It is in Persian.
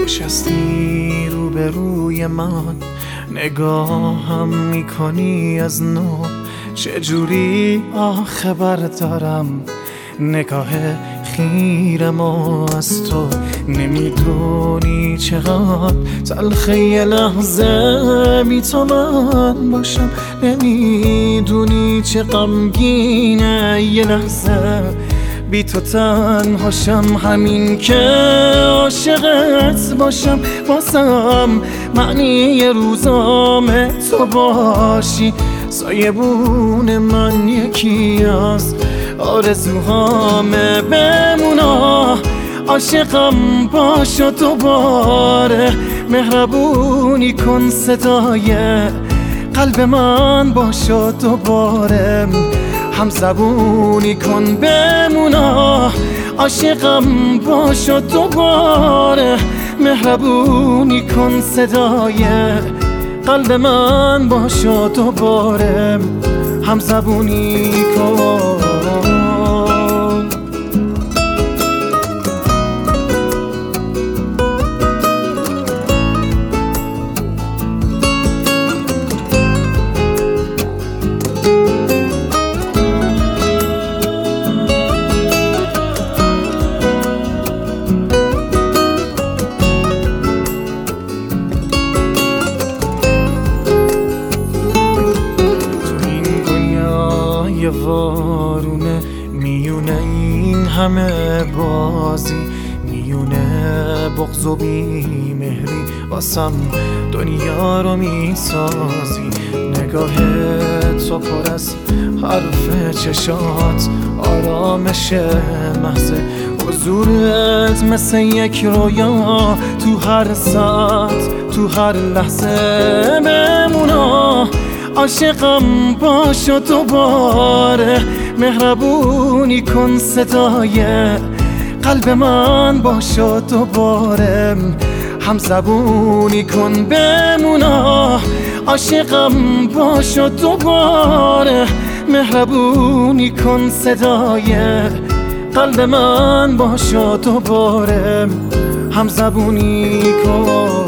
نشستی روبروی من، نگاهم میکنی از نو، چجوری خبر دارم نگاه خیرم از تو. نمیدونی چقدر تلخه یه لحظه بی تو من باشم، نمیدونی چه غمگینه یه لحظه بی تو تنهاشم. همین که عاشقت باشم واسم معنی روزام تو باشی. سایبون من یکی از آرزوهامه، بمونا عاشقم باش و دوباره مهربونی کن، صدای قلب من باش و دوباره همزبونی کن. بمونا عاشقم باش و دوباره مهربونی کن، صدای قلب من باش و دوباره همزبونی کن. یه وارونه میونه این همه بازی، میونه بغض و بیمهری واسم دنیا رو میسازی. نگاه تو پر از حرف چشات، آرامش محض حضورت مثل یک رویا تو هر ساعت تو هر لحظه. بمونا عاشقم باش و دوباره مهربونی کن، صدای قلب من باش و دوباره همزبونی کن. بمونا عاشقم باش و دوباره مهربونی کن، صدای قلب من باش و دوباره همزبونی کن.